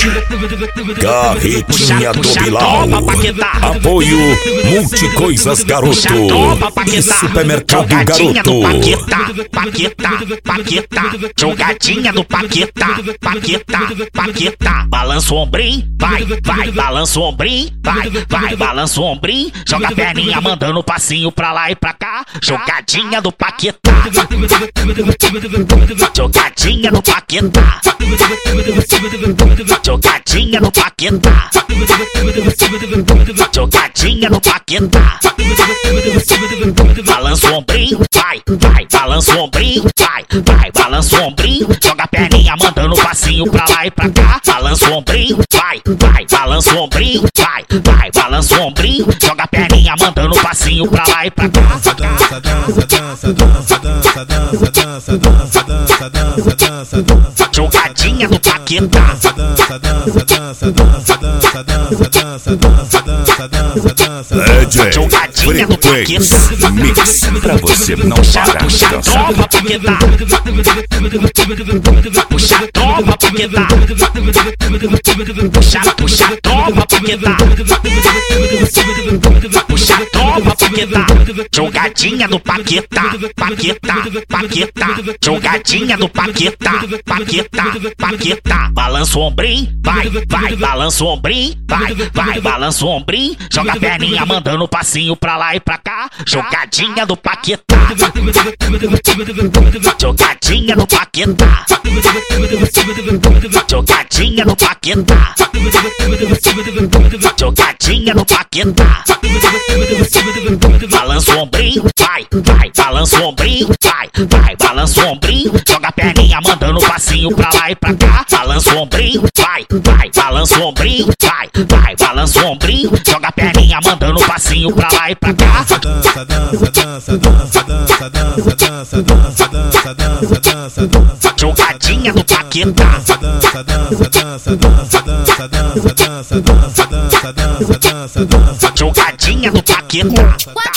Carretinha do Bilal. Apoio Multicoisas Garoto e Supermercado Garoto. Jogadinha do Paquetá. Balança o ombrinho, vai, balança o ombrinho, vai, balança o ombrinho. Joga a perninha mandando passinho pra lá e pra cá. Jogadinha do Paquetá. Jogadinha do Paquetá. Jogadinha do Paquetá. Jogadinha do Paquetá. Balança o ombrinho, vai, balança o ombrinho, vai, balança o ombrinho. Joga a perninha mandando passinho pra lá e pra cá. Balança o ombrinho, vai, balança o ombrinho, vai, balança o ombrinho. Joga a perninha mandando passinho pra lá e pra cá. Jogadinha do Paquetá. Jogadinha do Paquetá. Mix pra você não parar de dançar. Puxa a tropa, Paquetá. Puxa a tropa, Paquetá. Puxa a tropa, Paquetá. Jogadinha do Paquetá. Jogadinha do Paquetá. Balança o ombrinho, vai, balança o ombrinho, vai, balança o ombrinho. Joga a perninha mandando passinho pra lá e pra cá. Jogadinha do Paquetá. Jogadinha do Paquetá. Jogadinha do Paquetá. Jogadinha do Paquetá. Balança o ombrinho, vai, balança o ombrinho, vai, balança o ombrinho. Joga a perninha mandando passinho pra lá e pra cá. Balança o ombrinho, vai, balança o ombrinho, vai, balança o ombrinho. Joga a perninha mandando passinho pra lá e pra cá. Jogadinha do Paquetá. Jogadinha do Paquetá.